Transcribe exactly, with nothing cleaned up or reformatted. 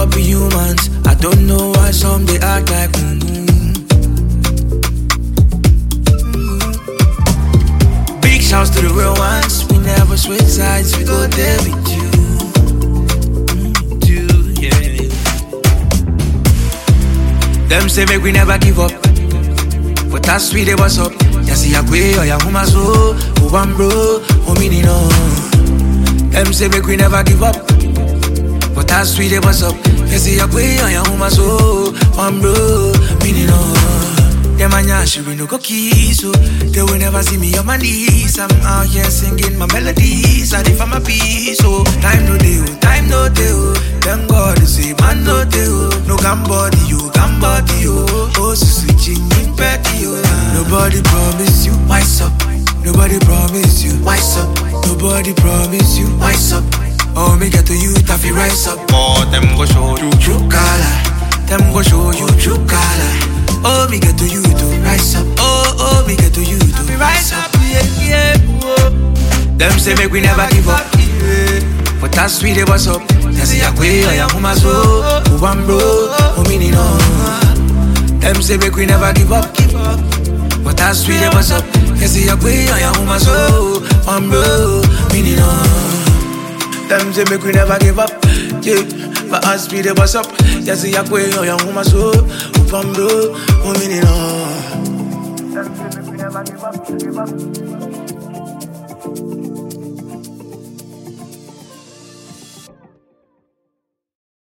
up in humans. I don't know why some they act like mm-hmm. Mm-hmm. Big shouts to the real ones. We never switch sides, we go there with you. Mm-hmm. you yeah. Them say make we never give up, but that's sweet, they what's up. Ya see ya kwe, or ya huma so, who one bro, who mean no. Them say make we never give up, but that's sweet, they what's up. Ya see ya kwe, or ya huma so, one bro, mean no. Them a nyash, we no go kiss, so they will never see me on my knees. I'm out here singing my melodies, I did for my peace, so time no deal, time no deal. Thank God to say man no deal. No gambody, you gambody, you. Oh, so switching in petty, you. Nobody promise you, wise up. Nobody promise you, wise up. Nobody promise you, wise up. Oh, me get to you, taffy rise up. Oh, them go show you true color. Them go show you true color. Oh, me get to you to rise up. Oh, oh, me get to you to rise up. Yeah, yeah, oh. Them say make we never give up, yeah. But that's sweet, they what's up. They say ya kwe, or ya huma so, who one bro, who mean no. Them say make we never give up, give up. But that's sweet, they what's up. They say ya kwe, or ya huma so, one bro, mean no. Them say make we never give up, yeah. But us sweet, they what's up. They say ya kwe, or ya huma so, who one bro, who mean no. Them say make we never give up, give up.